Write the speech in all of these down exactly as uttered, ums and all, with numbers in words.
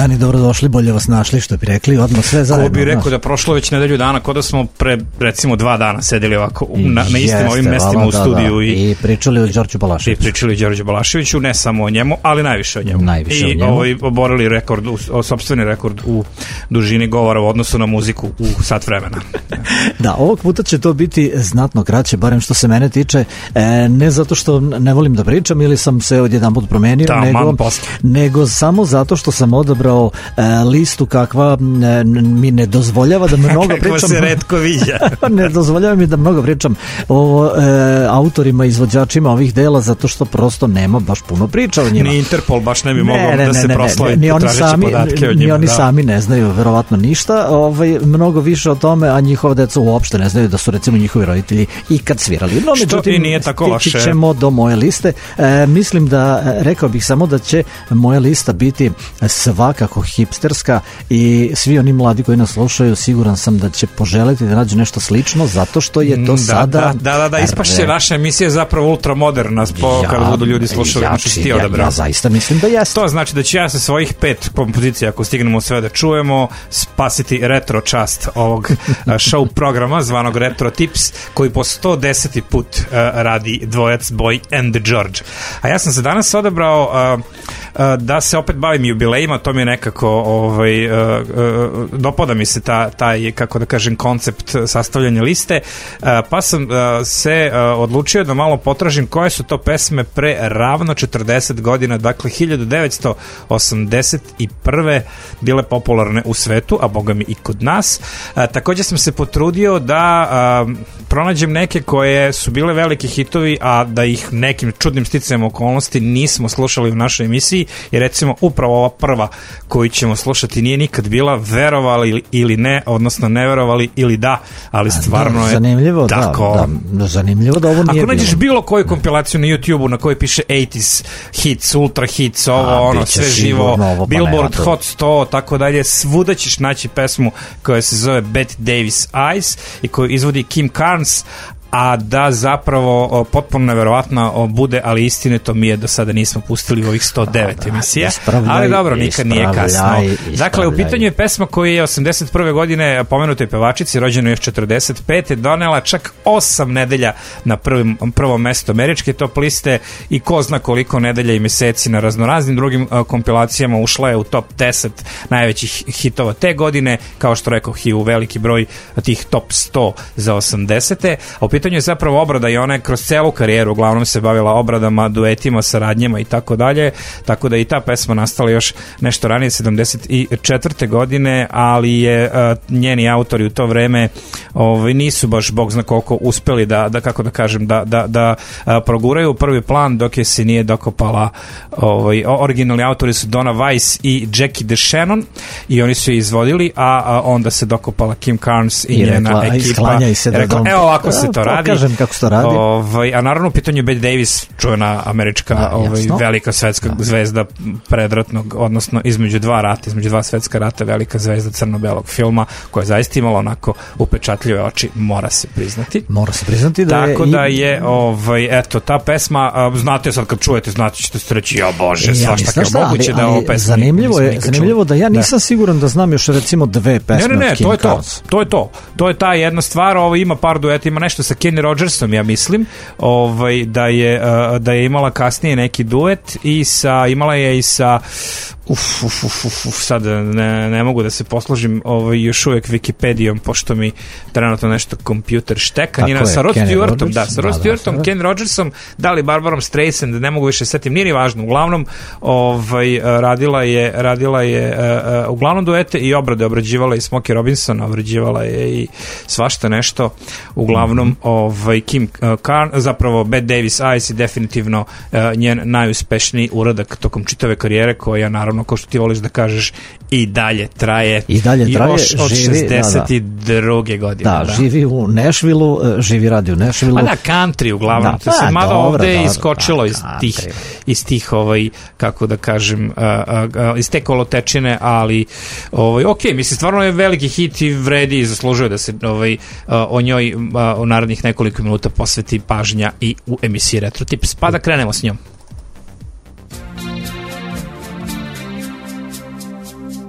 dani, dobrodošli, bolje vas našli, što bi rekli, odmah sve zajedno. Ko bi rekao da prošlo već nedelju dana, kod da smo pre, recimo, dva dana sedeli ovako na, na istim ovim mestima u studiju. Da, da. I, I pričali o Đorđu Balaševiću. I pričali o Đorđu Balaševiću, ne samo o njemu, ali najviše o njemu. Najviše I o njemu. ovaj, oborili rekord, o, sopstveni rekord u dužini govora u odnosu na muziku u sat vremena. Da, ovog puta će to biti znatno kraće, barem što se mene tiče, e, ne zato što ne volim da pričam ili sam se odjedan put promenio, da, nego, nego samo zato što sam odabrao e, listu kakva e, mi ne dozvoljava da mnogo pričam. Kako se retko viđa. Ne dozvoljava mi da mnogo pričam o e, autorima, izvođačima ovih dela, zato što prosto nema baš puno priča o njima. Ni Interpol baš ne bi mogao ne, ne, da se ne, proslavi ni oni sami, podatke o njima. Ni oni da. sami ne znaju verovatno ništa, ovaj, mnogo više o tome, a njihova deca uopšte ne znaju da su recimo njihovi roditelji ikad svirali. No, što međutim, i nije tako loše. Stići ćemo do moje liste. E, mislim da, rekao bih samo da će moja lista biti svakako hipsterska i svi oni mladi koji nas slušaju, siguran sam da će poželiti da nađu nešto slično, zato što je to da, sada... Da, da, da, da ispašće naša emisija zapravo ultramoderna po, ja, kada budu ljudi slušali. Ja, znači, ti ja, ja zaista mislim da jeste. To znači da ću ja sa svojih pet kompozicija, ako stignemo sve da čujemo, spasiti retro čast ovog show programa zvanog Retro Tips, koji po sto deseti put uh, radi dvojac Boy and George. A ja sam se danas odabrao uh, uh, da se opet bavim jubilejima, to mi je nekako ovaj, uh, uh, dopada mi se ta, taj, kako da kažem, koncept sastavljanja liste, uh, pa sam uh, se uh, odlučio da malo potražim koje su to pesme pre ravno četrdeset godina, dakle hiljadu devetsto osamdeset prve bile popularne u svetu, a boga mi i kod nas. Uh, također sam se potrudio da uh, pronađem neke koje su bile veliki hitovi, a da ih nekim čudnim sticajem okolnosti nismo slušali u našoj emisiji, i recimo upravo ova prva koju ćemo slušati nije nikad bila, verovali ili ne, odnosno ne verovali ili da, ali stvarno je zanimljivo, tako. Da, da, zanimljivo da ovo nije. Ako nađeš bilo. bilo koju kompilaciju na YouTubeu na kojoj piše osamdeset hits, ultra hits, ovo, a, ono, sve živo, ovo, Billboard pa Hot sto, tako dalje, svuda ćeš naći pesmu koja se zove Bette Davis Eyes i koju izvodi Kim Carnes, a da zapravo potpuno neverovatno bude, ali istine to mi je do sada nismo pustili u ovih sto devet emisija, ali dobro, nikad nije kasno. Dakle, u pitanju je pesma koja je osamdeset prve godine pomenutoj pevačici, rođenoj još četrdeset pete donela čak osam nedelja na prvim, prvom mestu američke top liste i ko zna koliko nedelja i meseci na raznoraznim drugim uh, kompilacijama. Ušla je u top deset najvećih hitova te godine, kao što rekoh, i u veliki broj tih top sto za osamdesete. A u pitanju je zapravo obrada i ona je kroz celu karijeru uglavnom se bavila obradama, duetima, saradnjama i tako dalje, tako da i ta pesma nastala još nešto ranije, sedamdeset četvrte godine, ali je uh, njeni autori u to vreme ovaj, nisu baš bog zna koliko uspeli da, da kako da kažem, da, da, da uh, proguraju prvi plan dok je se nije dokopala ovaj, originalni autori su Donna Weiss i Jackie DeShannon i oni su je izvodili, a, a onda se dokopala Kim Carnes i, I njena rekla, ekipa. Se da rekla, evo ovako se to radi. Kažem kako se to radi. Ovaj, a naravno u pitanju je Bette Davis, čuvena američka da, ovaj, velika svetska da. zvezda predratnog, odnosno između dva rata, između dva svetska rata, velika zvezda crno-belog filma, koja je zaista imala onako upečatljive oči, mora se priznati. Mora se priznati da Tako je... da je, ovaj, eto, ta pesma, znate sad kad čujete, znate ćete se reći, ja bože, svašta kao šta, moguće ali, da ovo pesma zanimljivo je, zanimljivo da ja nisam da. siguran da znam još recimo dve pesme. Ne, ne, ne, to je to, to je to. To je ta jedna stvar, ovo ima par dueta, ima nešto sa Kenny Rogersom, ja mislim, ovaj, da je uh, da je imala kasnije neki duet i sa, imala je i sa uf, uf, uf, uf, uf sad ne, ne mogu da se poslužim ovaj, još uvijek Wikipedijom, pošto mi trenutno nešto kompjuter šteka. Nina, sa Rod Stewartom, da, sa Rod Stewartom, da, Ken Rogersom, da li Barbarom Streisand, ne mogu više setim, nije ni važno, uglavnom ovaj, radila je, radila je uh, uh, uglavnom duete i obrade, obrađivala i Smokey Robinson, obrađivala je i svašta nešto, uglavnom mm-hmm. ovaj, Kim uh, Carn, zapravo Bette Davis Eyes je definitivno uh, njen najuspešniji uradak tokom čitave karijere, koja naravno, kao što ti voliš da kažeš, i dalje traje. I dalje traje, još od živi, šezdeset druge da, da. godine. Da, da, živi u Nashvilleu, živi radi u Nashvilleu. A da, country uglavnom. Da, to se mada ovde je iskočilo iz tih, iz tih ovaj, kako da kažem, uh, uh, iz te kolotečine, ali ovaj, ok, mislim, stvarno je veliki hit i vredi i zaslužuje da se ovaj, uh, o njoj uh, u narednih nekoliko minuta posveti pažnja i u emisiji Retro Tips. Pa da krenemo s njom.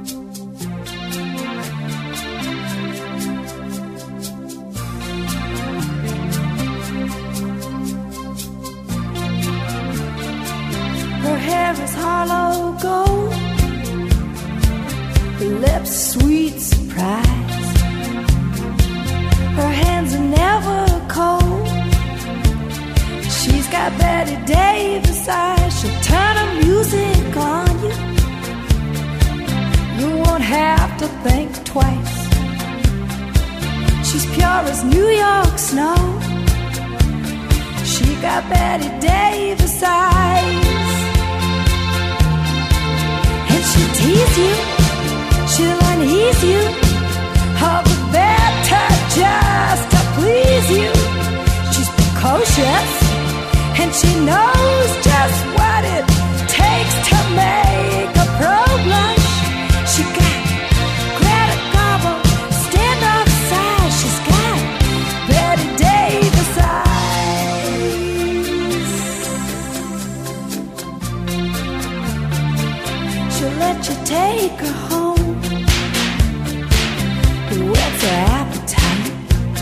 lips, sweet surprise. Her hands are never cold. She's got Betty Davis eyes. She'll turn her music on you. You won't have to think twice. She's pure as New York snow. She got Betty Davis eyes. And she'll tease you, she'll unease you, all the better just to please you. She's precocious, and she knows just what it takes to make a pro blush. She got Greta Garbo, standoff size. She's got Betty Davis eyes. She'll let you take her home, whets her appetite.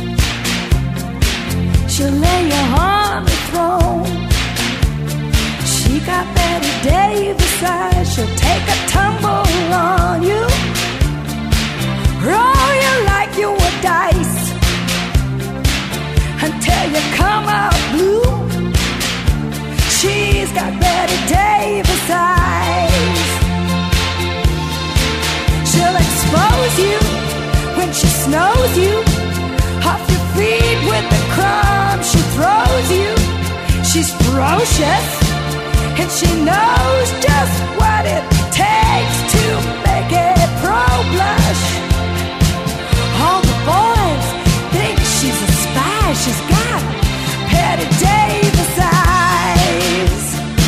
She'll lay you on the throne. She got Betty Davis eyes. She'll take a tumble on you, roll you like you were dice, until you come out blue. She's got Betty Davis eyes. She'll expose you when she snows you, off your feet with the crumbs she throws you. She's ferocious, and she knows just what it takes to make a pro blush. All the boys think she's a spy. She's got Betty Davis eyes.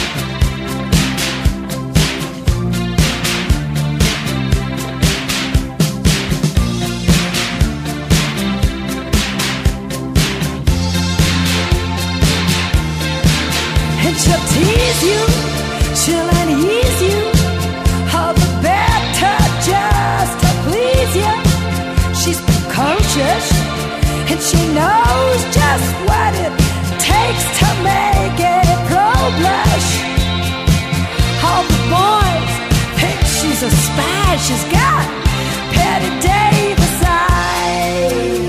And she'll tease you, she'll unease you, all the better just to please you. She's precocious, and she knows just what it takes to make a pro blush. All the boys think she's a spy. She's got Betty Davis eyes.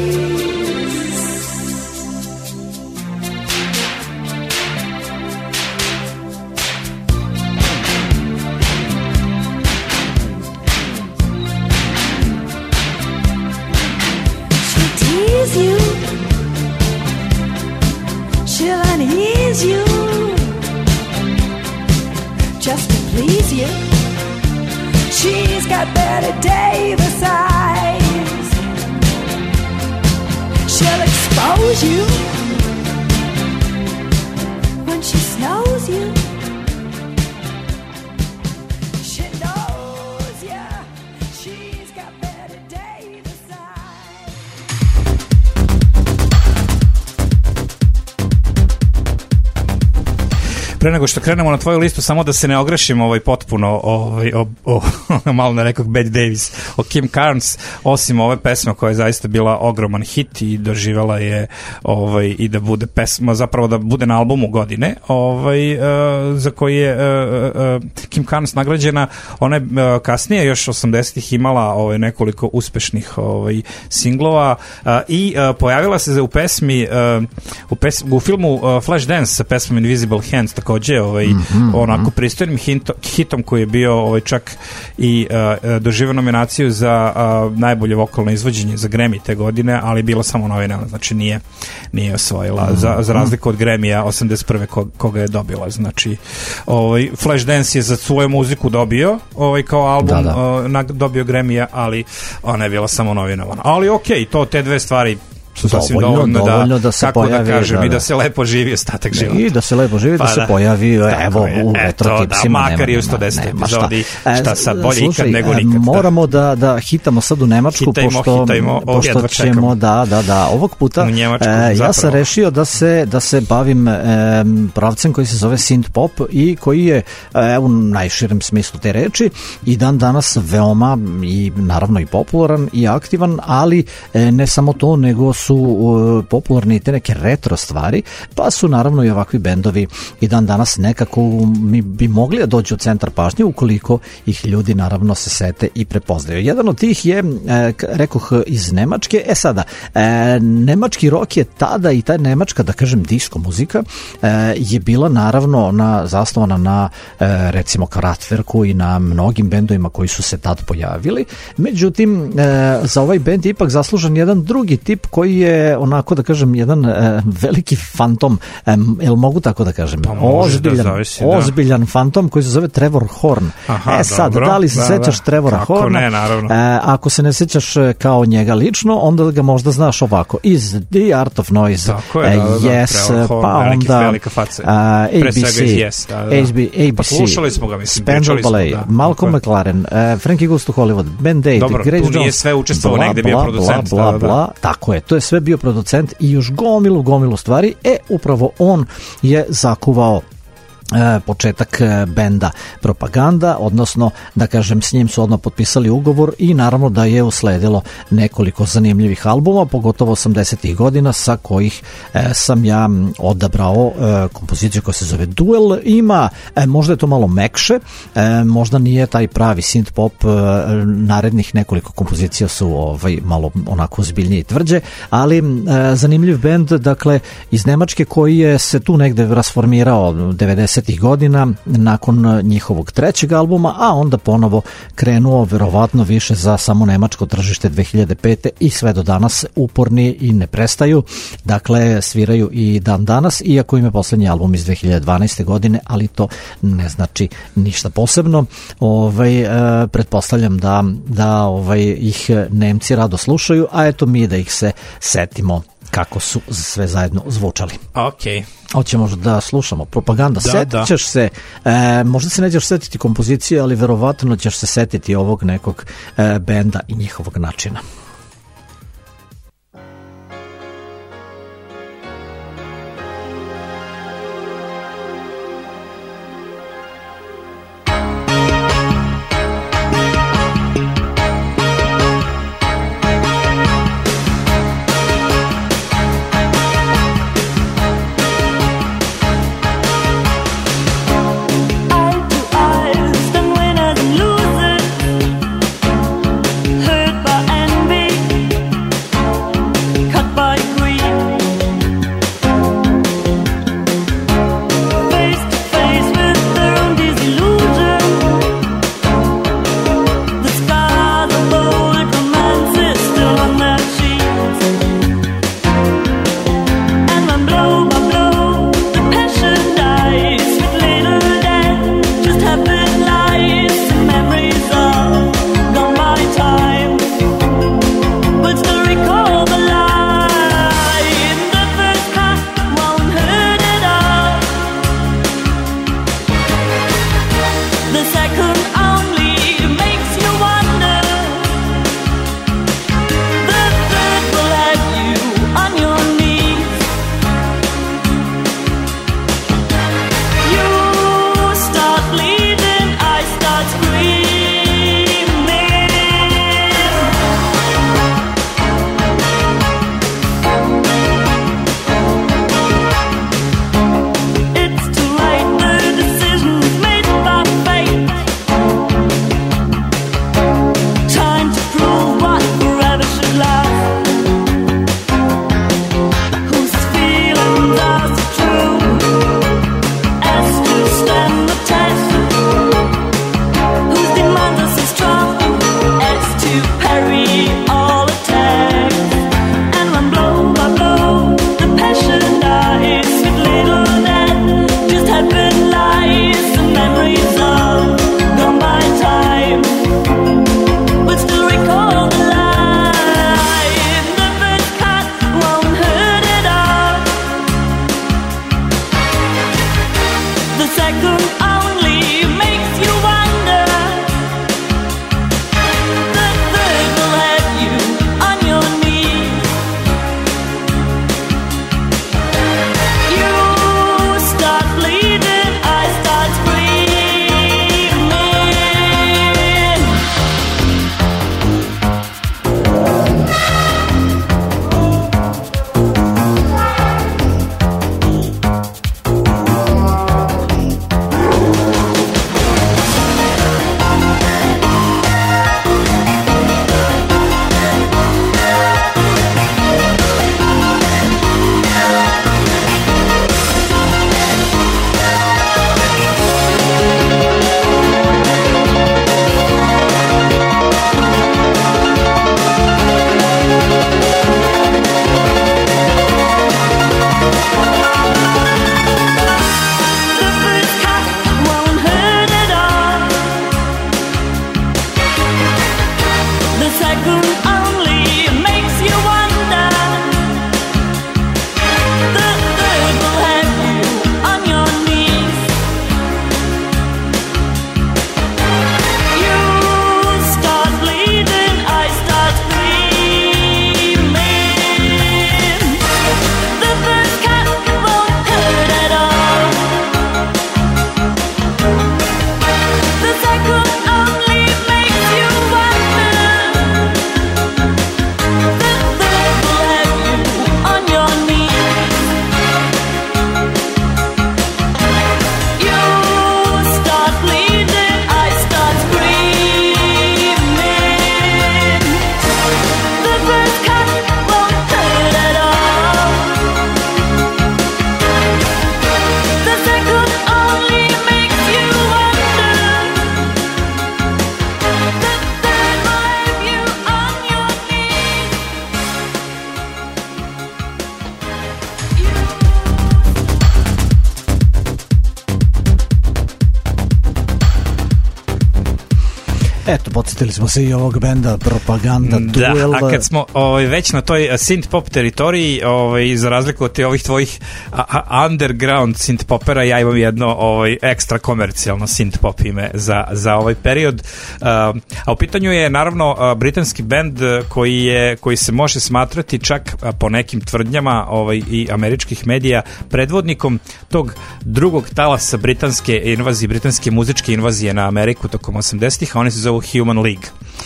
You, she'll unease you, just to please you. She's got Betty Davis eyes. She'll expose you when she snows you. She knows you. She's got Betty Davis eyes. Pre nego što krenemo na tvoju listu, samo da se ne ogrešimo ovaj potpuno ovaj, o, o, malo ne rekao Betty Davis, o Kim Carnes, osim ove pesme koja je zaista bila ogroman hit i doživjela je ovaj, i da bude pesma, zapravo da bude na albumu godine, ovaj, uh, za koji je uh, uh, Kim Carnes nagrađena. Ona je uh, kasnije, još osamdesetih imala ovaj, nekoliko uspešnih ovaj, singlova uh, i uh, pojavila se u pesmi, uh, u, pes, u filmu uh, Flashdance sa pesmom Invisible Hands, tako takođe ovaj, mm-hmm, onako pristojnim hitom, hitom koji je bio ovaj, čak i uh, doživio nominaciju za uh, najbolje vokalno izvođenje za Grammy te godine, ali bila samo novinarna, znači nije, nije osvojila, mm-hmm. za, za razliku od Grammya osamdeset prve ko, koga je dobila. Znači, ovaj, Flashdance je za svoju muziku dobio ovaj, kao album, da, da. Uh, na, dobio Grammya, ali ona je bila samo novinovana. Ali okej, okay, to te dve stvari su sasvim dovoljno, dovoljno, da, dovoljno da se kako pojavi, da kažem, da, da. I da se lepo živi ostatak života. I da se lepo živi, pa da se da. pojavi, evo, u retrotipsima. Da, makar i u sto deset epizodi, šta sad bolje slušaj, ikad nego nikad. Moramo da, da hitamo sad u Nemačku, hitajmo, pošto, hitajmo, pošto ćemo, da, da, da, ovog puta, u Njemačku, e, ja sam rešio da se, da se bavim e, pravcem koji se zove synth pop i koji je e, u najširem smislu te reči i dan danas veoma i naravno i popularan i aktivan, ali e, ne samo to, nego su su uh, popularni te neke retro stvari, pa su naravno i ovakvi bendovi i dan danas nekako mi bi mogli da dođu u centar pažnje ukoliko ih ljudi naravno se sete i prepoznaju. Jedan od tih je, e, rekoh, iz Nemačke. E sada, e, nemački rock je tada i ta nemačka, da kažem, disko muzika e, je bila naravno na, zasnovana na e, recimo Kraftwerku i na mnogim bendovima koji su se tad pojavili. Međutim, e, za ovaj bend je ipak zaslužen jedan drugi tip koji je onako, da kažem, jedan e, veliki fantom, e, jel mogu tako da kažem? Pa ozbiljan, da zavisi, ozbiljan fantom koji se zove Trevor Horn. Aha, e sad, dobro, da li se da, sećaš da. Trevora Kako Horna? ne, naravno. E, ako se ne sećaš kao njega lično, onda ga možda znaš ovako. Iz The Art of Noise, tako je, da, da, da. Yes, Trevor Horn, pa veliki, onda velika faca. A, Pre A B svega C, iz Yes, da, da. A B Pa C, slušali smo ga, mislim, Spandau pričali smo, Ballet, da. Malcolm Tako je. McLaren, uh, Frankie Goes to Hollywood, Band Aid, Dobro, Grace tu nije Jones, sve učestvovao, bla, negde bio bla, producent, Bla, da, bla, da. bla, tako je, to je sve bio producent i još gomilu, gomilu stvari. E, upravo on je zakuvao E, početak e, benda Propaganda, odnosno da kažem s njim su odmah potpisali ugovor i naravno da je usledilo nekoliko zanimljivih albuma, pogotovo osamdesetih godina, sa kojih e, sam ja odabrao e, kompoziciju koja se zove Duel. Ima, e, možda je to malo mekše, e, možda nije taj pravi synth pop, e, narednih nekoliko kompozicija su ovaj, malo onako zbiljnije i tvrđe, ali e, zanimljiv bend, dakle iz Nemačke, koji je se tu negde rasformirao devedesetih godina nakon njihovog trećeg albuma, a onda ponovo krenuo verovatno više za samo nemačko tržište dve hiljade pete i sve do danas uporni i ne prestaju, dakle sviraju i dan danas, iako im je poslednji album iz dve hiljade dvanaeste godine, ali to ne znači ništa posebno. Ovaj, e, pretpostavljam da, da ovaj, ih Nemci rado slušaju, a eto mi da ih se setimo kako su sve zajedno zvučali. Ok. Hoćemo da slušamo Propaganda. Da, Setit da. ćeš se, e, možda se nećeš setiti kompozicije, ali verovatno ćeš se setiti ovog nekog e, benda i njihovog načina. Hurt by envy. eto, podsjetili smo se i ovog benda Propaganda da, Duel. A kad smo ovaj, već na toj synth pop teritoriji, ovaj, za razliku od te ovih tvojih a, a, underground synth popera, ja imam jedno ovaj, ekstra komercijalno synth pop ime za, za ovaj period. Uh, a u pitanju je naravno uh, britanski bend koji, je, koji se može smatrati čak uh, po nekim tvrdnjama ovaj, i američkih medija predvodnikom tog drugog talasa britanske invazije, britanske muzičke invazije na Ameriku tokom osamdesetih, a oni se zovu Human League.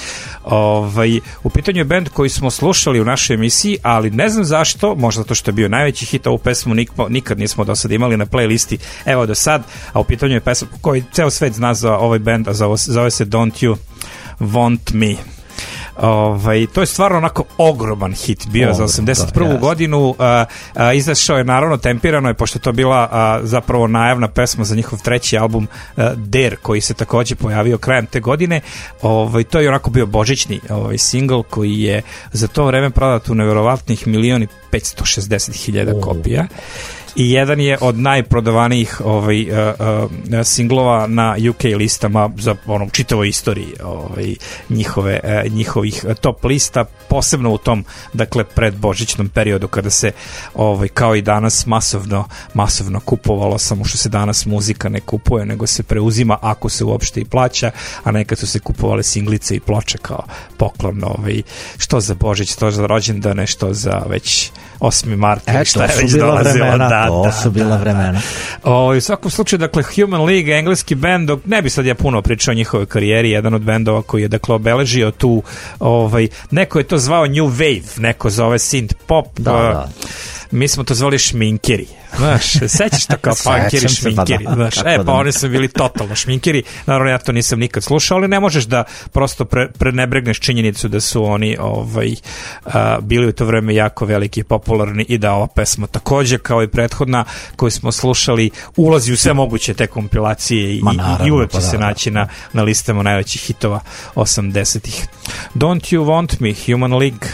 Ovaj, u pitanju je bend koji smo slušali u našoj emisiji, ali ne znam zašto, možda zato što je bio najveći hit, ovu pesmu nikad, nikad nismo do sada imali na playlisti, evo do sad, a u pitanju je pesma koji ceo svet zna za ovaj bend, a zove, zove se Don't You Want Me. Ovaj, to je stvarno onako ogroman hit bio Ogrom, za osamdeset prvu da, godinu. A, a, izašao je, naravno tempirano je, pošto to bila a, zapravo najavna pesma za njihov treći album a, Dare, koji se takođe pojavio krajem te godine. Ovaj, to je onako bio božićni ovaj, single koji je za to vreme prodat u neverovatnih milion i petsto šezdeset hiljada oh. kopija. I jedan je od najprodavanijih ovaj, uh, uh, singlova na U K listama za onom čitavoj istoriji ovaj, njihove, uh, njihovih top lista, posebno u tom, dakle, predbožićnom periodu kada se ovaj, kao i danas masovno, masovno kupovalo, samo što se danas muzika ne kupuje, nego se preuzima ako se uopšte i plaća, a nekad su se kupovale singlice i ploče kao poklon, ovaj, što za Božić, što za rođendane, što za već osmi marta, e, šta je već dolazilo. Da, to da, su bila da, vremena. O, u svakom slučaju, dakle, Human League, engleski bend, ne bi sad ja puno pričao o njihovoj karijeri, jedan od bendova koji je, dakle, obeležio tu, ovaj, neko je to zvao New Wave, neko zove synth pop, da, da. Mi smo to zvali šminkeri. Znaš, sećaš to kao punkeri, šminkeri. Pa da, znaš, e, pa oni su bili totalno šminkeri. Naravno, ja to nisam nikad slušao, ali ne možeš da prosto pre, prenebregneš činjenicu da su oni ovaj, a, bili u to vreme jako veliki i popularni i da ova pesma takođe, kao i prethodna koju smo slušali, ulazi u sve moguće te kompilacije i, Ma, naravno, i uvek će pa se da, naći na, na listama najvećih hitova osamdesetih. Don't You Want Me, Human League.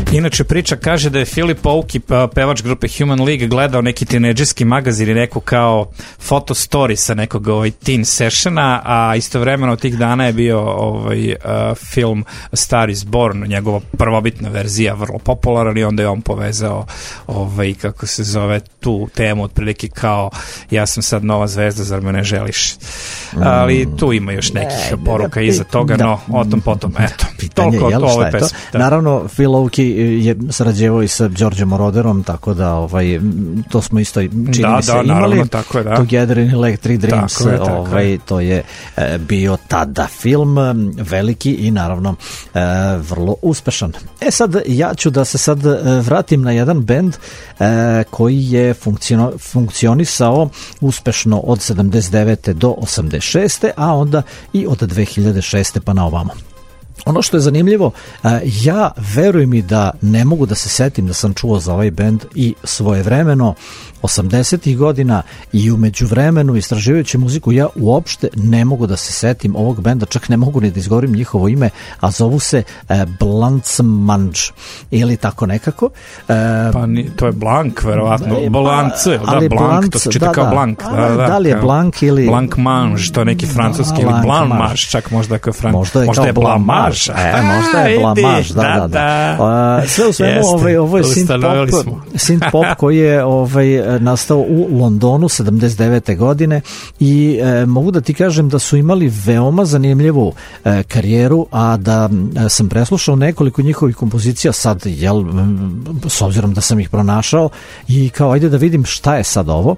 Inače, priča kaže da je Filip Ouki, pevač grupe Human League, gledao neki tinejdžerski magazin i neku kao foto story sa nekog ovaj, teen sessiona, a istovremeno tih dana je bio ovaj, uh, film Star is Born, njegova prvobitna verzija, vrlo popularan, i onda je on povezao ovaj, kako se zove, tu temu otprilike kao ja sam sad nova zvezda, zar me ne želiš? Ali tu ima još nekih ne, poruka iza toga, da, no o tom potom, eto, pitanje, toliko o ovoj pesmi. Da. Naravno, Phil Oakey je sarađevao i sa Georgeom Moroderom, tako da ovaj, to smo isto čini da, mi se da, imali. Naravno, tako je, da. Together in Electric Dreams, tako je, tako ovaj, je. to je e, bio tada film veliki i naravno e, vrlo uspešan. E sad, ja ću da se sad vratim na jedan bend e, koji je funkciono, funkcionisao uspešno od sedamdeset devete do osamdeset šeste a onda i od dve hiljade šeste pa na ovamo. Ono što je zanimljivo, ja verujem i da ne mogu da se setim da sam čuo za ovaj bend i svojevremeno osamdesetih godina i u međuvremenu istraživajući muziku ja uopšte ne mogu da se setim ovog benda, čak ne mogu ni da izgovorim njihovo ime, a zovu se e, Blanc-Mange ili tako nekako. E, pa ni, to je Blanc, verovatno. E, Blanc, pa, da, Blanc, to se čita da, kao da, Blanc. Da, da, da li je Blanc ili... Blanc-Mange, to je neki francuski, ili Blanc-Mange, čak možda kao francuski. Možda je, možda je Blanc-Mange. E, možda je Blanc-Mange, da, da, da. da. Uh, sve u svemu, ovaj, ovo je synth-pop, synth-pop koji je ovaj, nastao u Londonu sedamdeset devete godine i e, mogu da ti kažem da su imali veoma zanimljivu e, karijeru, a da e, sam preslušao nekoliko njihovih kompozicija sad, jel, s obzirom da sam ih pronašao i kao ajde da vidim šta je sad ovo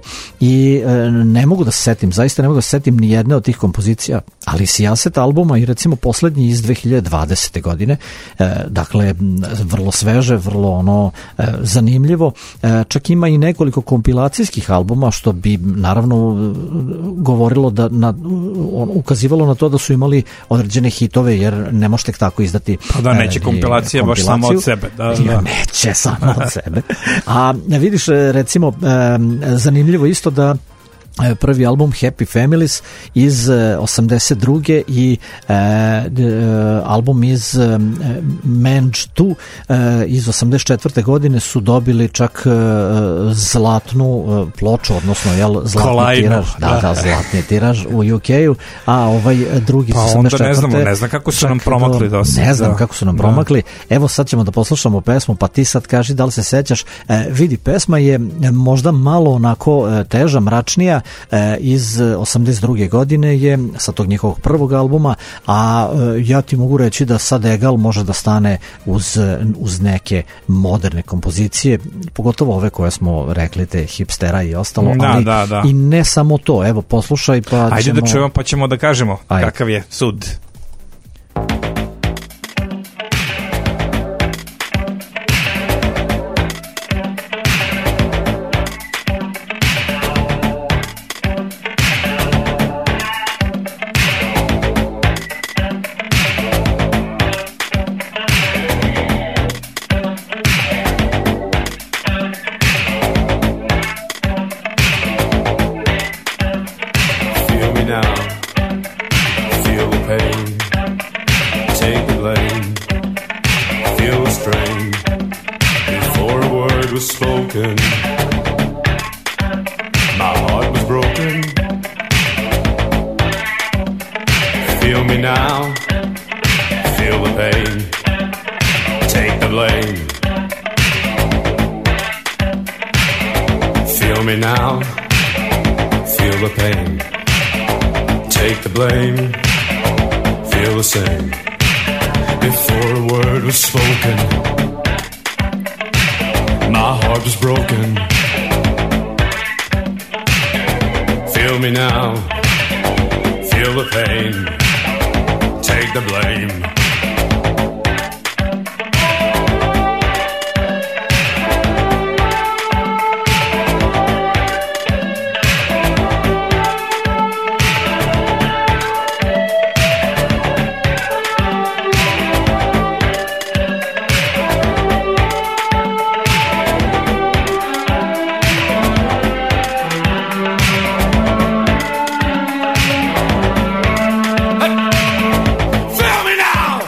i e, ne mogu da se setim, zaista ne mogu da se setim ni jedne od tih kompozicija, ali sijaset albuma i recimo poslednji iz dve hiljade dvadesete godine, e, dakle vrlo sveže, vrlo ono e, zanimljivo, e, čak ima i nekoliko kompilacijskih albuma, što bi naravno govorilo da na, on, ukazivalo na to da su imali određene hitove, jer ne možeš tek tako izdati. Pa da, neće kompilacija baš samo od sebe. Da, da. Neće samo od sebe. A vidiš, recimo, zanimljivo isto da prvi album Happy Families iz osamdeset druge i e, album iz e, Mange dva e, iz osamdeset četvrte godine su dobili čak e, zlatnu e, ploču, odnosno jel, zlatni Kolajno, tiraž, da, da, da, zlatni tiraž u U K-u, a ovaj drugi pa onda ne znamo, ne znam kako su nam promakli do, ne znam da. kako su nam da. promakli. Evo sad ćemo da poslušamo pesmu, pa ti sad kaži da li se sećaš. E, vidi, pesma je možda malo onako e, teža, mračnija, iz osamdeset druge godine je sa tog njihovog prvog albuma, a ja ti mogu reći da sad Egal može da stane uz, uz neke moderne kompozicije, pogotovo ove koje smo rekli, te hipstera i ostalo, da, ali da, da. i ne samo to. Evo, poslušaj pa ajde ćemo... da čujemo pa ćemo da kažemo ajde. Kakav je sud. Feel me now!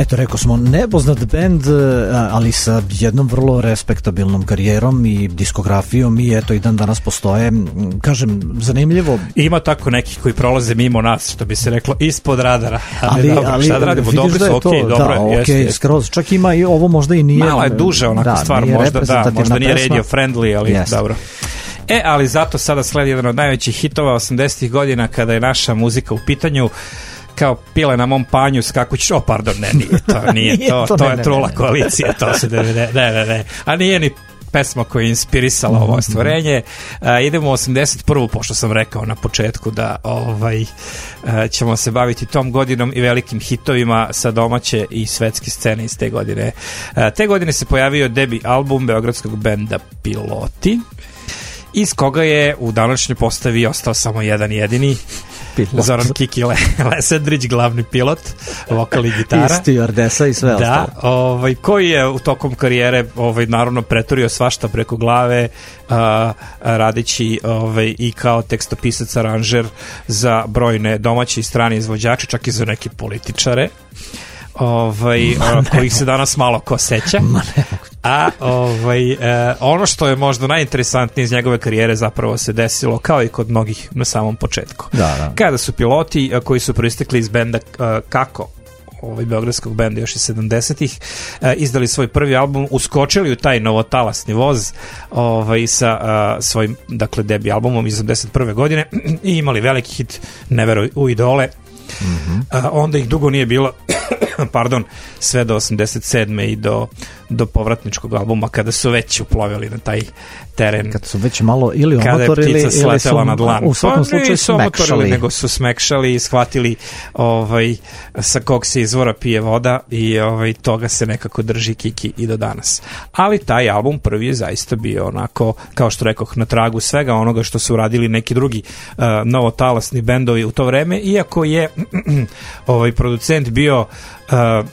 Eto, rekao smo, nepoznat bend, ali sa jednom vrlo respektabilnom karijerom i diskografijom i eto i dan danas postoje. Kažem, zanimljivo. Ima tako nekih koji prolaze mimo nas, što bi se reklo, ispod radara. Ali, ali, dobro, ali šta da radimo, dobri da su, okej, okay, dobro. Da, okej, okay, skroz. Čak ima i ovo možda i nije. Malo je duže onako da, stvar, možda, da, možda nije radio friendly, ali yes. Dobro. E, ali zato sada sledi jedan od najvećih hitova osamdesetih godina kada je naša muzika u pitanju. Kao pile na mom panju skakući, o pardon, ne, nije to, nije, nije to, to, to ne, je ne, trula ne, koalicija, to se ne, ne, ne, ne, a nije ni pesma koja je inspirisala ovo stvorenje. Uh, idemo u osamdeset prvu, pošto sam rekao na početku da ovaj, uh, ćemo se baviti tom godinom i velikim hitovima sa domaće i svetske scene iz te godine. Uh, te godine se pojavio debi album beogradskog benda Piloti, iz koga je u današnjoj postavi ostao samo jedan jedini pilot. Zoran Kiki Lesendrić, glavni pilot, vokal i gitara. I stewardesa i sve da, ostalo. Ovaj, koji je u tokom karijere ovaj, naravno preturio svašta preko glave, a, radići ovaj, i kao tekstopisac, aranžer za brojne domaće i strane izvođače, čak i za neke političare. Ovaj, a, kojih se danas malo ko seća. A ovaj, e, ono što je možda najinteresantnije iz njegove karijere zapravo se desilo kao i kod mnogih na samom početku. Da, da. Kada su Piloti, a, koji su proistekli iz benda a, Kako, ovaj beogradskog benda još iz sedamdesetih, e, izdali svoj prvi album, uskočili u taj novotalasni voz ovaj, sa a, svojim, dakle, debi albumom iz osamdeset prve godine i imali veliki hit Neveruj u idole. Mm-hmm. A, onda ih dugo nije bilo pardon, sve do osamdeset sedme i do, do povratničkog albuma kada su već uplovili na taj teren. Kad su već malo ili omotorili ili, ili su na dlan. U svakom pa, slučaju smekšali. Nego su smekšali i shvatili ovaj, sa kog se izvora pije voda i ovaj, toga se nekako drži Kiki i do danas. Ali taj album prvi je zaista bio onako, kao što rekoh, na tragu svega onoga što su radili neki drugi uh, novotalasni bendovi u to vreme, iako je ovaj producent bio uh,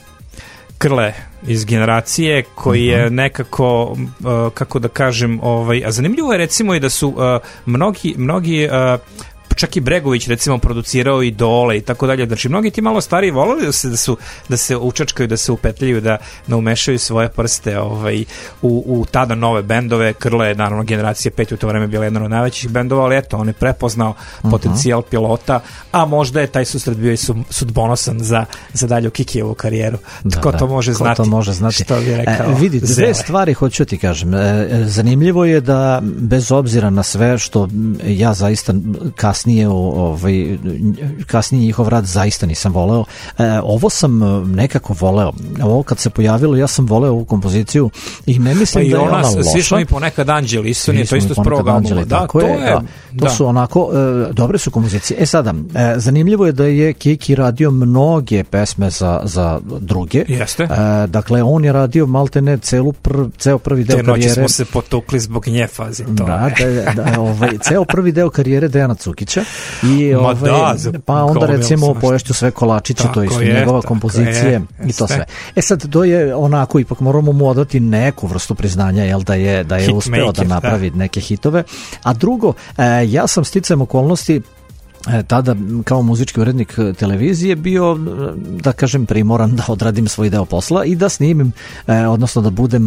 Krle iz Generacije, koji je nekako, uh, kako da kažem, ovaj, a zanimljivo je recimo i da su uh, mnogi, mnogi uh, čak i Bregović recimo producirao Idole i tako dalje, znači mnogi ti malo stariji voleli da se, da su, da se učačkaju, da se upetljaju, da, da umešaju svoje prste ovaj, u, u tada nove bendove. Krle je naravno Generacija pet u to vreme bila jedan od najvećih bendova, ali eto, on je prepoznao uh-huh. potencijal Pilota, a možda je taj susret bio i sudbonosan za, za dalju Kikijevu karijeru. Da, Ko, da. to može Ko znati, to može znati? Što bi rekao? E, vidi, dve stvari hoću ti kažem. E, zanimljivo je da bez obzira na sve što ja zaista kasnije kasnije ovaj kasnije njihov rad zaista nisam voleo. E, ovo sam nekako voleo. Ovo kad se pojavilo, ja sam voleo ovu kompoziciju i ne mislim pa da je ona loša. Svi smo i ponekad Anđeli, su ni to isto s prvog albuma. Da, to je, je da, to da. su onako e, dobre su kompozicije. E sada, e, zanimljivo je da je Kiki radio mnoge pesme za, za druge. Jeste. E, dakle, on je radio maltene celu prv, ceo prvi deo Te karijere. Te noći smo se potukli zbog nje, fazi to. Da, da, da, ovaj, ceo prvi deo karijere Dejana Cukića i ovaj, da, pa onda recimo Poješću sve kolačiće, to su njegova kompozicije je, i to sve. E sad, to je onako, ipak moramo mu odati neku vrstu priznanja, jel, da je, da je Hit uspeo maker, da napravi da. neke hitove. A drugo, e, ja sam sticajem okolnosti tada kao muzički urednik televizije bio, da kažem, primoran da odradim svoj deo posla i da snimim, odnosno da budem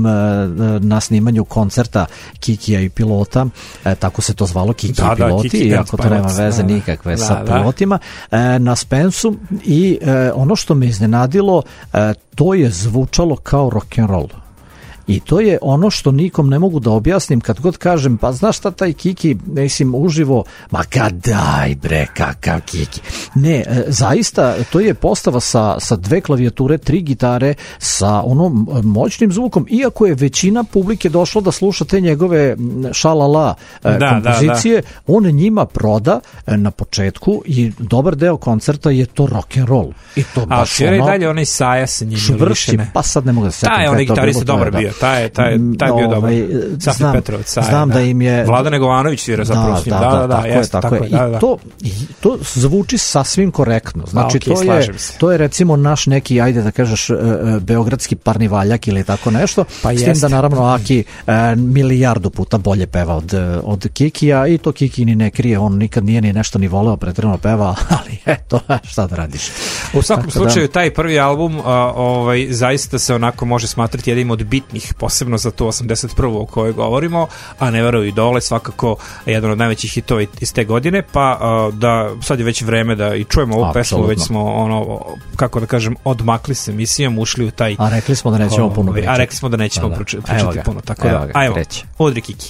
na snimanju koncerta Kikija i Pilota, tako se to zvalo, Kiki da, i Piloti, da, iako to nema veze da, nikakve da, sa da. Pilotima, na Spensu i ono što me iznenadilo, to je zvučalo kao rock'n'roll. I to je ono što nikom ne mogu da objasnim kad god kažem, pa znaš šta taj Kiki, mislim, uživo, ma kad daj bre, kakav Kiki. Ne, zaista, to je postava sa, sa dve klavijature, tri gitare, sa onom moćnim zvukom, iako je većina publike došla da sluša te njegove šalala da, kompozicije, da, da. On njima proda na početku i dobar deo koncerta je to rock'n'roll. I to baš ono... A dalje onaj Saja sa njim švršći, pa sad ne mogu da se setim. Da, onaj gitarista dobar bio. taj, taj, taj je bio dobar. Safi znam, Petrovac, Saja, znam da im je... Vlada Negovanović svira zapravo da, s njim. Da, Da, da, da, tako jest, je, tako, tako je. je. Da, da. I to, i to zvuči sasvim korektno. Znači, okay, to, je, to je recimo naš neki, ajde da kažeš, uh, beogradski parnivaljak ili tako nešto. Pa s jest. tim da naravno Aki uh, milijardu puta bolje peva od, od Kikija i to Kiki ni ne krije, on nikad nije ni nešto ni voleo, pretredno peva, ali eto, šta da radiš. U svakom tako slučaju, da, taj prvi album uh, ovaj, zaista se onako može smatrati jednim od bitnih, posebno za tu osamdeset prvu o kojoj govorimo, a Ne veruju idole, svakako jedan od najvećih hitova iz te godine, pa uh, da sad je već vreme da i čujemo ovu pesmu, već smo ono, kako da kažem, odmakli se emisijom, ušli u taj... A rekli smo da nećemo puno pričati. A rekli smo da nećemo da, da. pričati puno, tako evo da, ga, ajmo, kreće. Udri Kiki.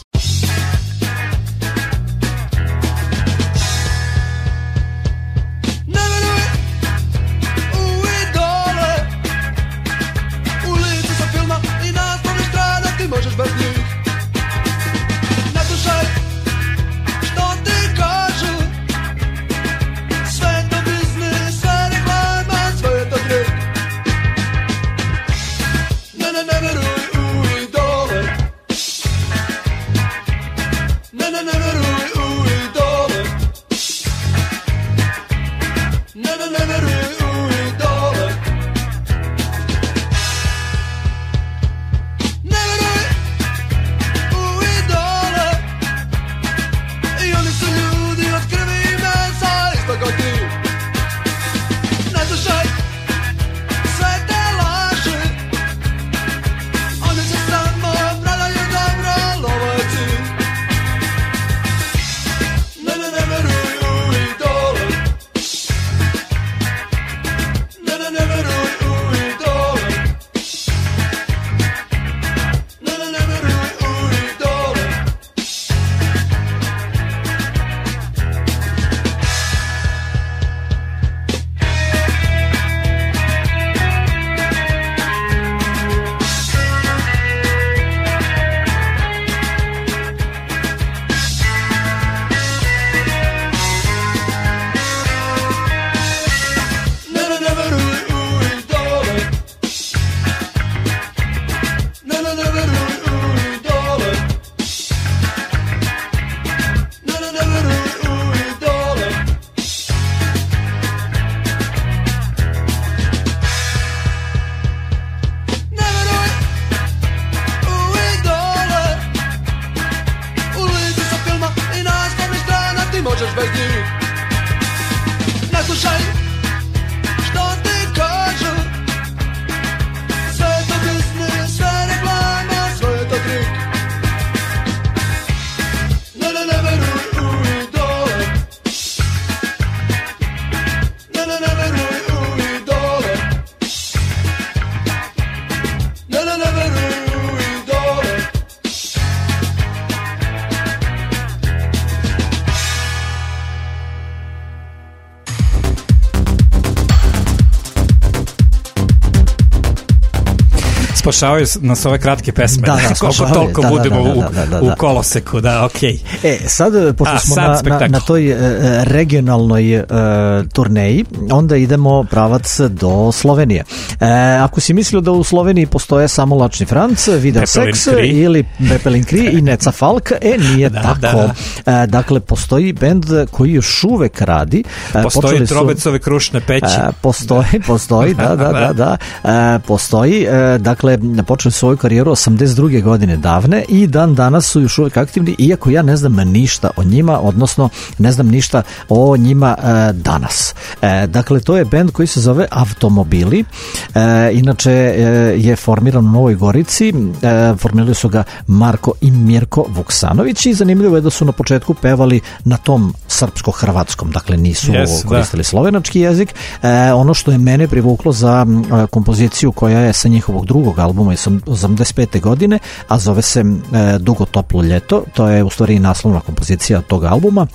Spašavaju nas ove kratke pesme. Da, da, koliko toliko da, budemo da, da, da, da, da. u koloseku, da, okej. Okay. E, sad, pošto A, smo sad na, na, na toj uh, regionalnoj uh, turneji, onda idemo pravac do Slovenije. E, ako si mislio da u Sloveniji postoje samo Lačni Franc, Video Sex ili Bepelin Kri i Neca Falk, e, nije da, tako. Da, da. E, dakle, postoji bend koji još uvek radi. E, postoji Trobecove Krušne peći. E, postoji, postoji, da, da, da, da. E, postoji, e, dakle, počeli svoju karijeru osamdeset druge godine davne i dan danas su još uvek aktivni, iako ja ne znam ništa o njima, odnosno ne znam ništa o njima e, danas. E, dakle, to je bend koji se zove Automobili. E, inače e, je formiran u Novoj Gorici. E, formirali su ga Marko i Mirko Vuksanović i zanimljivo je da su na početku pevali na tom srpsko-hrvatskom, dakle nisu yes, koristili da. slovenački jezik. E, ono što je mene privuklo za e, kompoziciju koja je sa njihovog drugog albuma iz osamdeset pete godine, a zove se e, Dugo toplo ljeto, to je u stvari i naslovna kompozicija tog albuma.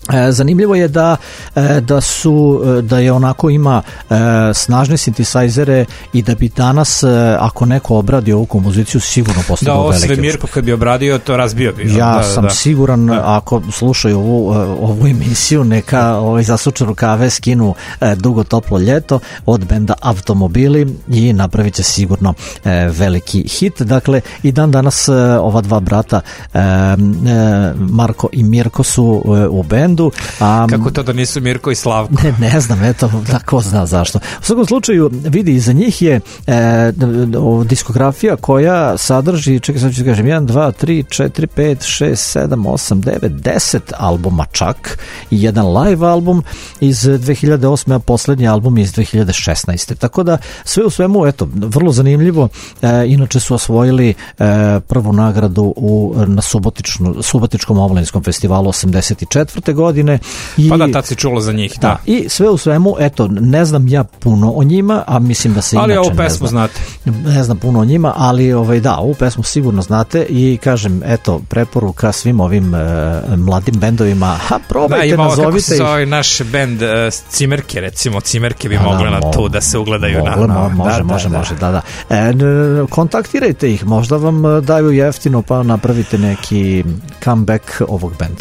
E, zanimljivo je da e, da su da je onako ima e, snažne sintisajzere i da bi danas e, ako neko obradi ovu kompoziciju sigurno postigao velike uspjehe. Da, ovo sve Mirko kad bi obradio to razbio bi. Ja da, sam da. siguran da. Ako slušaju ovu, ovu emisiju neka ovaj, zasuču rukave, skinu e, Dugo toplo ljeto od benda Automobili i napravit će sigurno e, veliki hit. Dakle i dan danas e, ova dva brata e, e, Marko i Mirko su e, u bendu. Um, Kako to da nisu Mirko i Slavko? Ne, ne znam, eto, da ko zna zašto. U svakom slučaju, vidi, iza njih je e, diskografija koja sadrži, čekaj sad ću da kažem, jedan, dva, tri, četiri, pet, šest, sedam, osam, devet, deset albuma čak i jedan live album iz dve hiljade osme, a poslednji album je iz dve hiljade šesnaeste. Tako da, sve u svemu, eto, vrlo zanimljivo, e, inače su osvojili e, prvu nagradu u, na Subotičkom omladinskom festivalu osamdeset četvrte godine. I, pa da, tad se čulo za njih, da. da. I sve u svemu, eto, ne znam ja puno o njima, a mislim da se ali inače ovu pesmu ne zna. znate. Ne znam puno o njima, ali ovaj, da, ovu pesmu sigurno znate i kažem, eto, preporuka svim ovim uh, mladim bendovima, ha, probajte, da, nazovite ih. Da, ima ovaj naš bend uh, Cimerke, recimo, Cimerke bi da, mogle da, na mo- to da se ugledaju mogle, na... na može, da, može, da, može, da, da. E, kontaktirajte ih, možda vam daju jeftino pa napravite neki comeback ovog benda.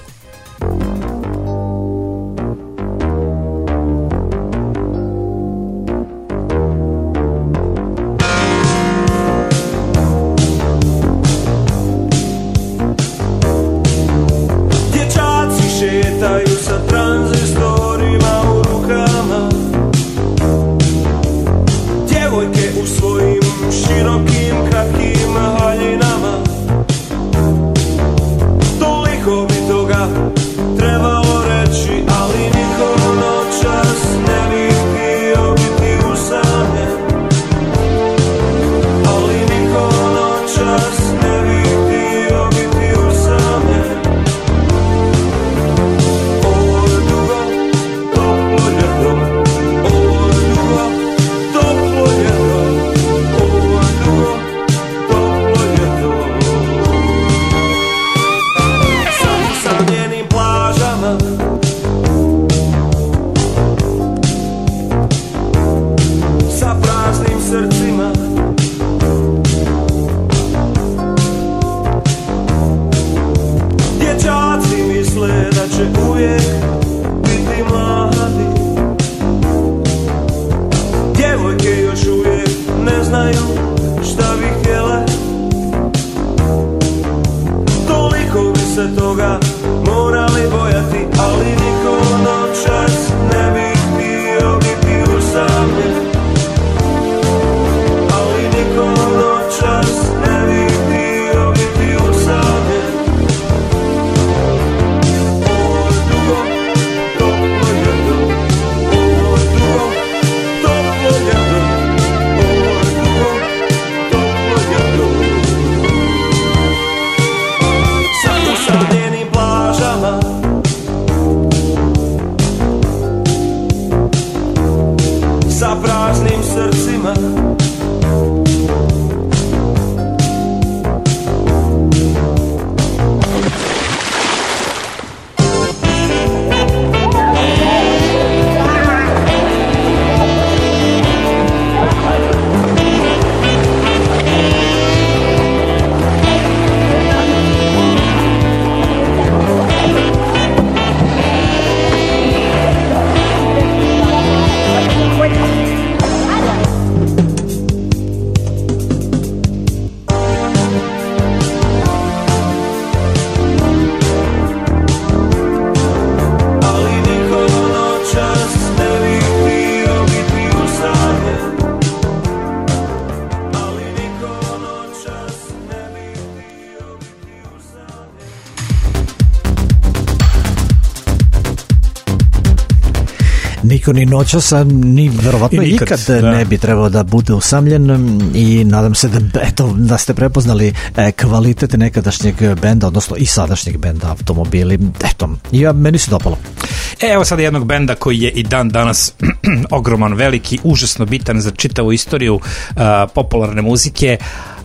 Niko ni noćasa, ni verovatno I nikad, ikad da. ne bi trebao da bude usamljen i nadam se da, eto, da ste prepoznali e, kvalitet nekadašnjeg benda, odnosno i sadašnjeg benda Automobili. Eto, ja, meni se dopalo. E, evo sada jednog benda koji je i dan danas ogroman, veliki, užasno bitan za čitavu istoriju uh, popularne muzike,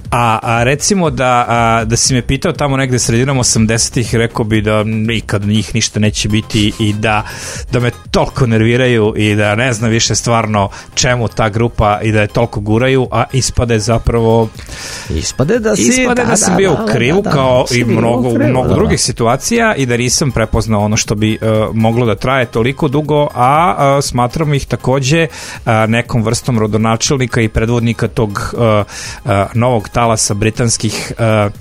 A, a recimo da, a, da si me pitao tamo negde sredinom osamdesetih, rekao bi da nikad njih ništa neće biti i da, da me toliko nerviraju i da ne znam više stvarno čemu ta grupa i da je toliko guraju, a ispade zapravo ispade da si ispade da, da sam bio u krivu da, da, kao da, i mnogo, u krivu, mnogo da, drugih da. situacija i da nisam prepoznao ono što bi uh, moglo da traje toliko dugo, a uh, smatram ih takođe uh, nekom vrstom rodonačelnika i predvodnika tog uh, uh, novog talasa britanskih uh,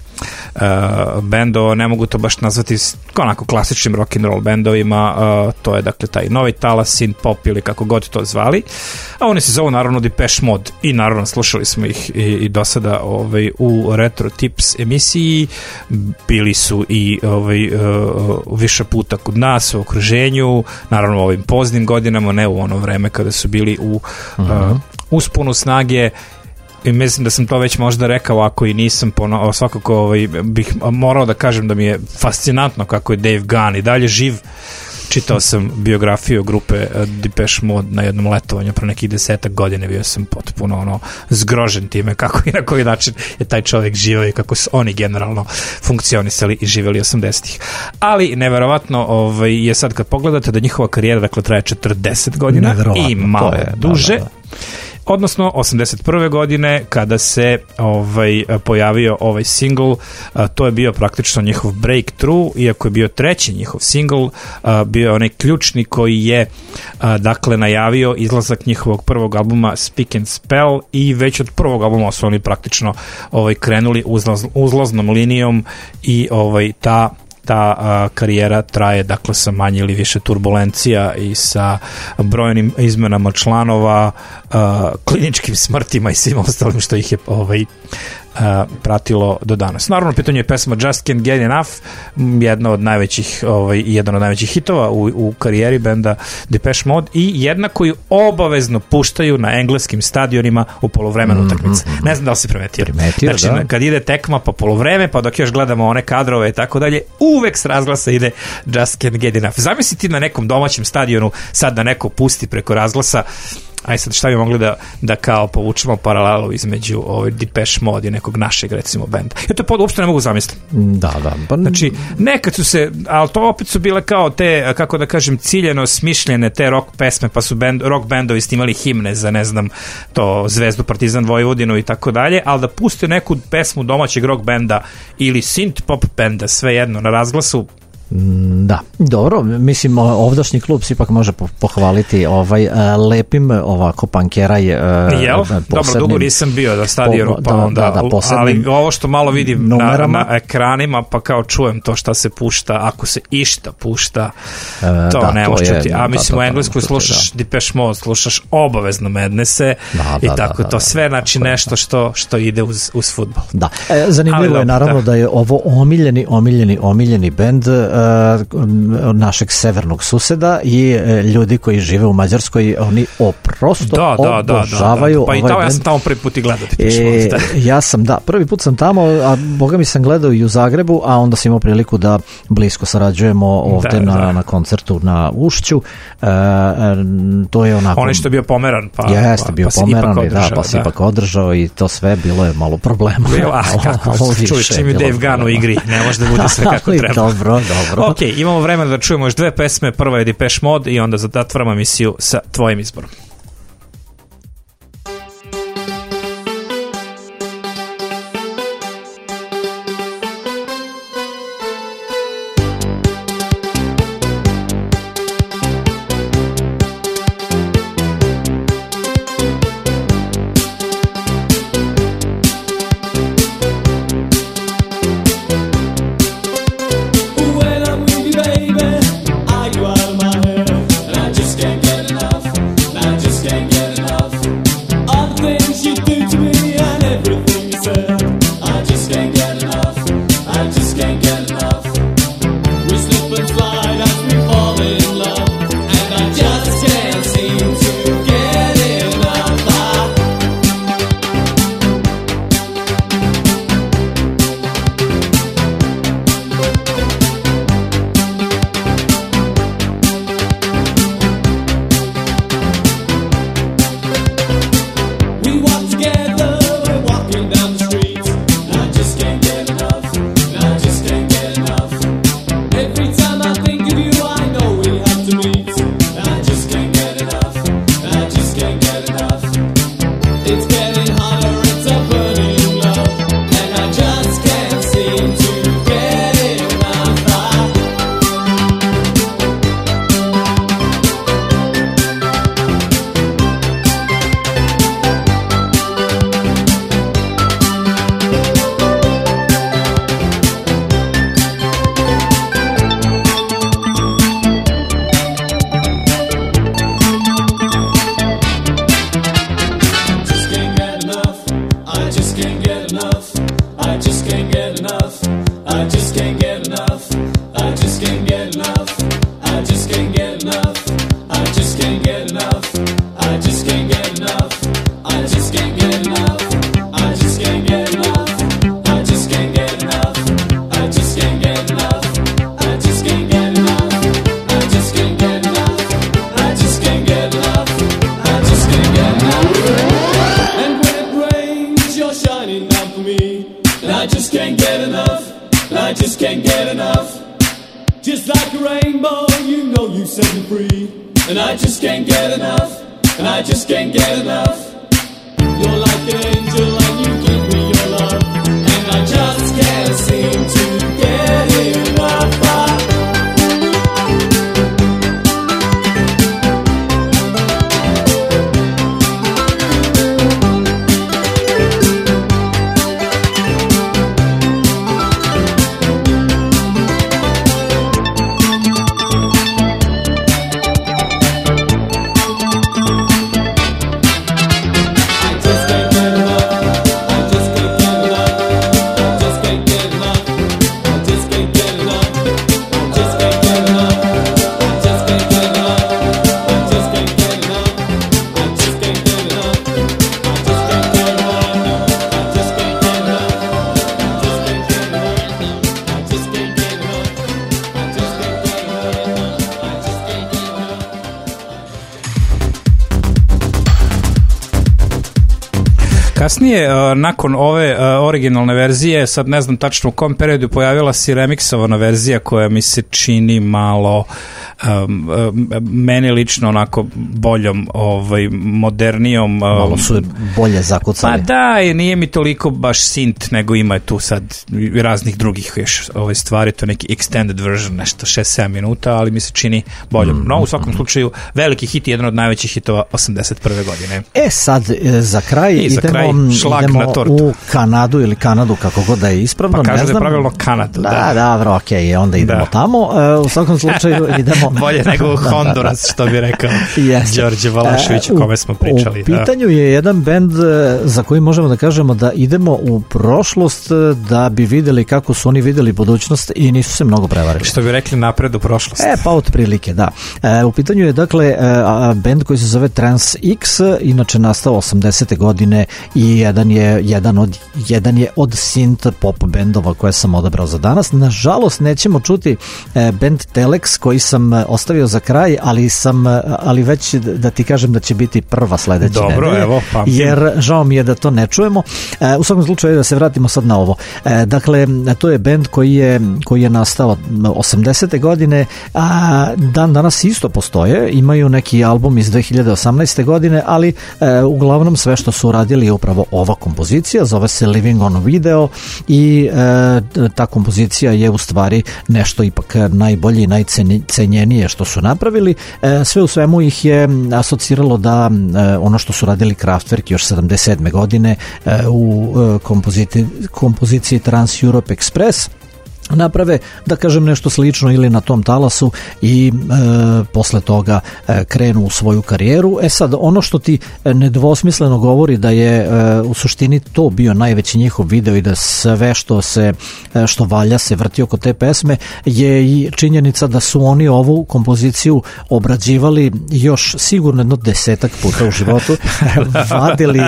Uh, bendova, ne mogu to baš nazvati onako klasičnim rock'n'roll bendovima, uh, to je dakle taj novi talas, synth pop ili kako god to zvali, a oni se zovu naravno Depeche Mode i naravno slušali smo ih i, i do sada ovaj, u Retro Tips emisiji, bili su i ovaj, uh, više puta kod nas u okruženju, naravno u ovim poznim godinama, ne u ono vreme kada su bili u uh, usponu snage. I mislim da sam to već možda rekao, ako i nisam, pono, svakako ovaj, bih morao da kažem da mi je fascinantno kako je Dave Gunn i dalje živ. Čitao sam biografiju grupe Depeche Mode na jednom letovanju pre nekih desetak godina, bio sam potpuno ono, zgrožen time kako i na koji način je taj čovjek živio i kako su oni generalno funkcionisali i živjeli osamdesetih. Ali neverovatno ovaj, je sad kad pogledate da njihova karijera dakle traje četrdeset godina i malo je, duže. Da, da, da. Odnosno osamdeset prve godine kada se ovaj pojavio ovaj single, a, to je bio praktično njihov breakthrough, iako je bio treći njihov single, a, bio je onaj ključni koji je a, dakle najavio izlazak njihovog prvog albuma Speak and Spell i već od prvog albuma su oni praktično ovaj krenuli uzlaz, uzlaznom linijom i ovaj ta ta a, karijera traje dakle sa manje ili više turbulencija i sa brojnim izmenama članova, a, kliničkim smrtima i svim ostalim što ih je ovaj Uh, pratilo do danas. Naravno, pitanje je pesma Just Can't Get Enough, jedna od najvećih, ovaj, jedan od najvećih hitova u, u karijeri benda Depeche Mode i jedna koju obavezno puštaju na engleskim stadionima u polovremenu utakmice. Mm, mm, mm. Ne znam da li si primetio. Primetio, znači, da. Kad ide tekma pa polovreme, pa dok još gledamo one kadrove i tako dalje, uvek s razglasa ide Just Can't Get Enough. Zamisli ti na nekom domaćem stadionu sad da neko pusti preko razglasa. Aj sad šta bi mogli da, da kao povučemo paralelu između ovaj Depeche Mode i nekog našeg recimo benda. Ja to pod, uopšte ne mogu zamisliti. Da, da. Pa... Znači, nekad su se, ali to opet su bile kao te, kako da kažem, ciljeno smišljene te rock pesme, pa su band, rock bendovi snimali himne za, ne znam, to Zvezdu, Partizan, Vojvodinu i tako dalje, ali da puste neku pesmu domaćeg rock benda ili synth pop benda, sve jedno na razglasu. Da, dobro, mislim ovdašnji klub se ipak može pohvaliti ovaj lepim ovako pankeraj Jel? Dobro, dugo nisam bio na stadionu, po, pa da, onda, da, da, ali ovo što malo vidim na, na ekranima, pa kao čujem to šta se pušta, ako se išta pušta, to da, ne možeš čuti. A mislim da, u Engleskoj slušaš da. Depeche Mode, slušaš obavezno Madnesse da, i da, tako da, to sve, da, znači nešto što, što ide uz, uz fudbal. Da, e, zanimljivo ali, je naravno da. da je ovo omiljeni, omiljeni, omiljeni bend našeg severnog suseda i ljudi koji žive u Mađarskoj, oni oprosto da, da, obožavaju da, da, da. Pa ovaj i tamo, band. ja sam tamo prvi put i gledao. E, ja sam, da, prvi put sam tamo, a boga mi sam gledao i u Zagrebu, a onda sam imao priliku da blisko sarađujemo ovde da, na, da. na koncertu na Ušću. E, to je onako... On je što bio pomeran, pa, jeste, pa, bio pa pomeran, održao, da, pa se da. ipak održao i to sve bilo je malo problema. Bilo, a kako, čuješ čim je Dave Gunn u igri, ne može da bude sve kako treba. Dobro, dobro. Ok, imamo vremena da čujemo još dve pesme, prva je Depeche Mode i onda zatvaramo emisiju sa tvojim izborom. I just can't get enough. I just I just can't get enough. Just like a rainbow, you know you set me free. And I just can't get enough. And I just can't get enough. You're like an angel and you give me your love. And I just can't seem to get enough. Kasnije, uh, nakon ove uh, originalne verzije, sad ne znam tačno u kom periodu, pojavila se remiksovana verzija koja mi se čini malo um, um, meni lično onako boljom, ovaj, modernijom. Um, malo su bolje zakucali. Pa da, i nije mi toliko baš synth, nego ima je tu sad raznih drugih još ove stvari, to neki extended version, nešto šest sedam minuta, ali mi se čini boljom. Mm, no, u svakom mm. slučaju, veliki hit je jedan od najvećih hitova osamdeset prve godine. E sad, za kraj I za idemo... kraj šlag idemo na tortu. U Kanadu ili Kanadu, kako god da je ispravno. Pa kaže ne znam. da je pravilno Kanadu. Da, da, da, dobro, okej, okay, onda idemo da. tamo. Uh, u svakom slučaju idemo... Bolje nego Honduras, što bi rekao Đorđe Valašević, o kome smo pričali. U pitanju da. je jedan bend za koji možemo da kažemo da idemo u prošlost da bi videli kako su oni videli budućnost i nisu se mnogo prevarili. Što bi rekli, napred u prošlost. E, pa otprilike, da. E, u pitanju je, dakle, bend koji se zove Trans X, inače nastao osamdesete godine i jedan je, jedan od, jedan je od synth pop bendova koje sam odabrao za danas. Nažalost, nećemo čuti e, band Telex koji sam ostavio za kraj, ali sam, ali već da ti kažem da će biti prva sledeća Dobro, nedelje, evo, pamtim. jer žao mi je da to ne čujemo. E, u svakom slučaju da se vratimo sad na ovo. E, dakle, to je bend koji je, koji je nastao osamdesete godine, a dan danas isto postoje, imaju neki album iz dve hiljade osamnaeste godine, ali e, uglavnom sve što su uradili je upravo ova kompozicija, zove se Living on Video i e, ta kompozicija je u stvari nešto ipak najbolje i najcenjenije što su napravili. E, sve u svemu ih je asociralo da e, ono što su radili Kraftwerk još sedamdeset sedme godine e, u e, kompoziciji, kompoziciji Trans Europe Express naprave, da kažem, nešto slično ili na tom talasu i e, posle toga e, krenu u svoju karijeru. E sad, ono što ti nedvosmisleno govori da je e, u suštini to bio najveći njihov video i da sve što se e, što valja se vrti oko te pesme je i činjenica da su oni ovu kompoziciju obrađivali još sigurno jedno desetak puta u životu. vadili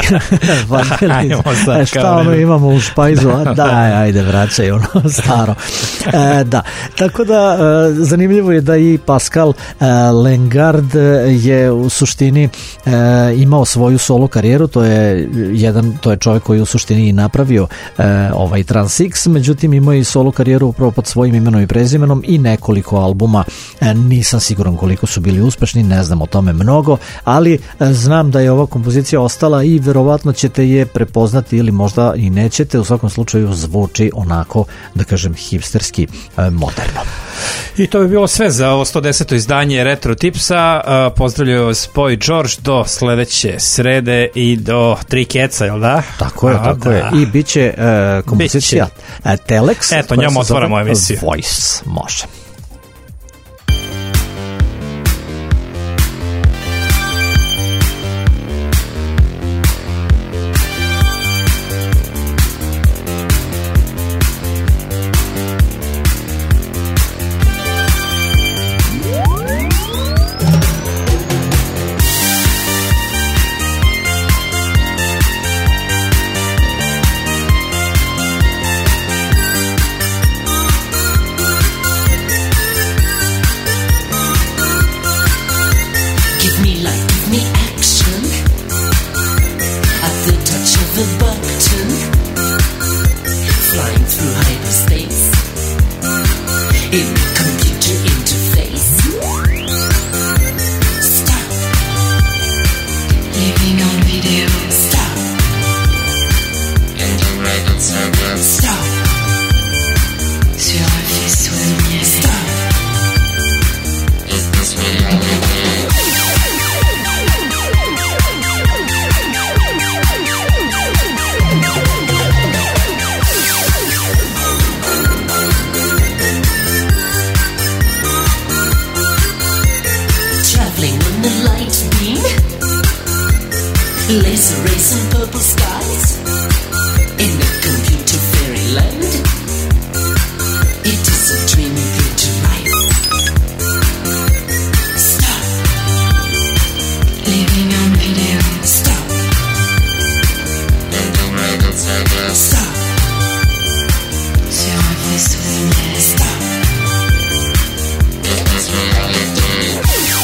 vadili da, šta ono imamo u špajzu, a daj, ajde vraćaj ono staro. E, da, tako da e, zanimljivo je da i Pascal e, Lengard je u suštini e, imao svoju solo karijeru, to je jedan, to je čovjek koji u suštini i napravio e, ovaj Trans X, međutim imao i solo karijeru upravo pod svojim imenom i prezimenom i nekoliko albuma, e, nisam siguran koliko su bili uspešni, ne znam o tome mnogo, ali e, znam da je ova kompozicija ostala i verovatno ćete je prepoznati ili možda i nećete, u svakom slučaju zvuči onako, da kažem, hipsterski, e, moderno. I to bi bilo sve za ovo sto deseto izdanje Retro Tipsa. Uh, pozdravljaju vas Boy George do sledeće srede i do tri keca, jel da? Tako je, A, tako da. je. I bit će uh, kompozicija biće. Telex. Eto, njom otvaramo emisiju. Voice, može. in the computer interface. Stop. Living on video. Stop. Integrated server. Stop. Sur un faisceau de lumière. Stop. Is this reality? Laser rays and purple skies in the computer fairyland. It is a dream bring to life. Stop. Living on video. Stop. Integrated server. Stop. Sur un vaisseau de lumière. Stop. It is reality.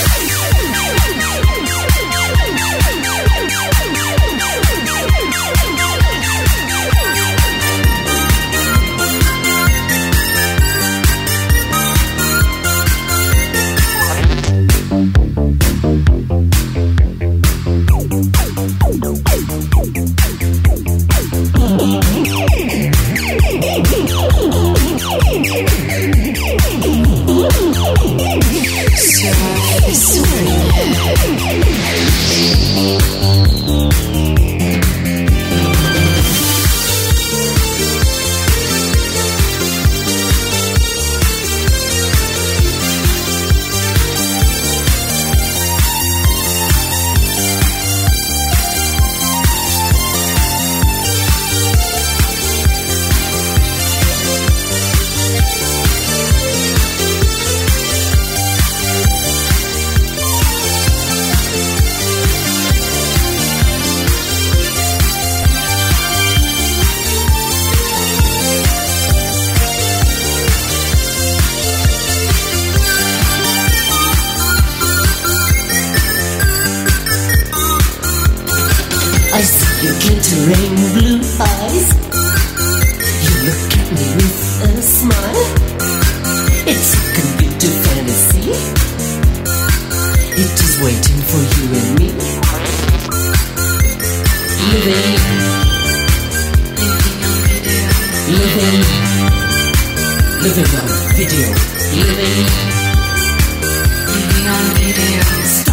I see your glittering blue eyes. You look at me with a smile. It's a computer fantasy. It is waiting for you and me. Living, living on video. Living, living on video. Living, living on video.